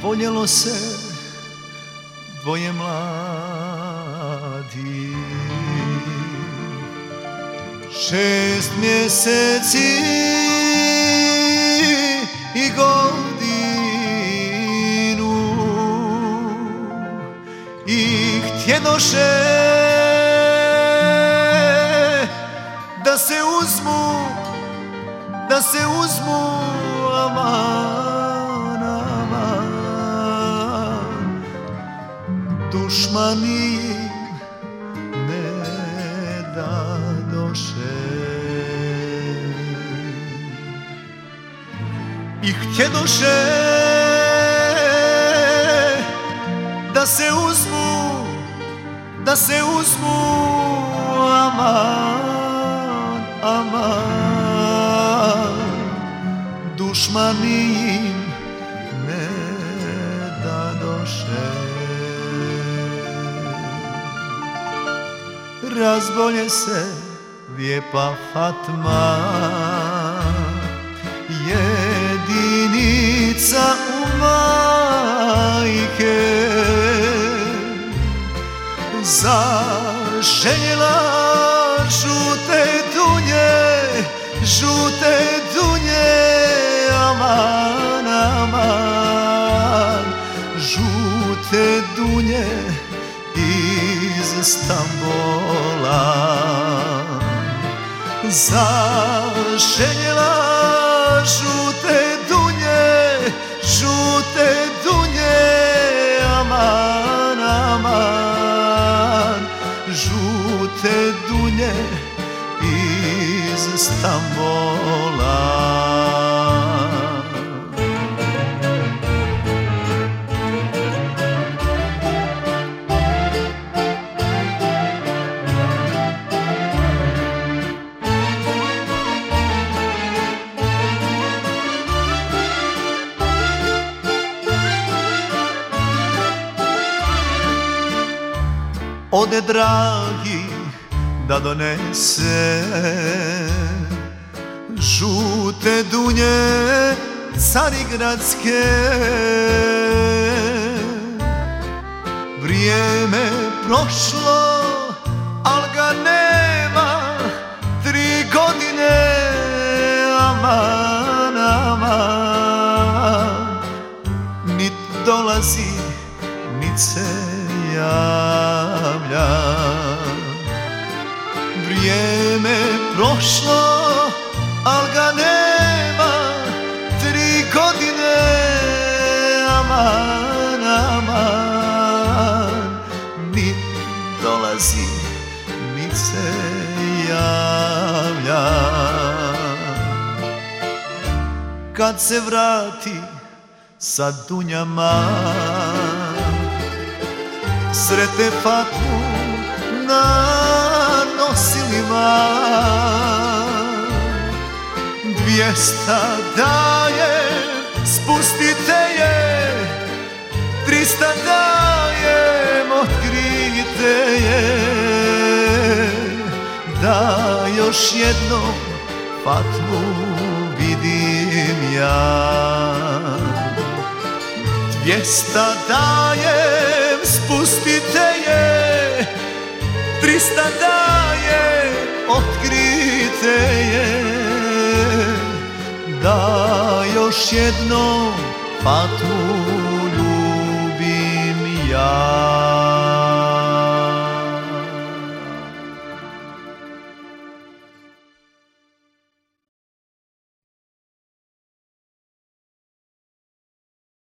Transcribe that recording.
voljelo se dvoje mladi. 6 mjeseci i godinu i htjedoše da se uzmu aman, aman, dušmani im ne dadoše. I htjedoše da se uzmu aman, aman, dušmani im ne dadoše. Razbolje se lijepa Fatma, jedinica u majke, zaželjela žute dunje, aman, aman, žute dunje iz Stambola. Zaželjela žute dunje, aman, aman, žute dunje iz Stambola. Ode dragi da donese žute dunje carigradske. Vrijeme prošlo, al ga nema 3 godine, aman, aman, nit dolazi, nit se javlja. Vrijeme prošlo, al ga nema 3 godine, aman, aman, nit dolazi, nit se javlja. Kad se vrati sa dunjama, srete Fatmu na nosilima. 200 daje, spustite je, 300 dajem, otkrite je, da još jednom Fatmu vidim ja. 200 dajem, spustite je, 300 daje, otkrite je, da još jednom Fatmu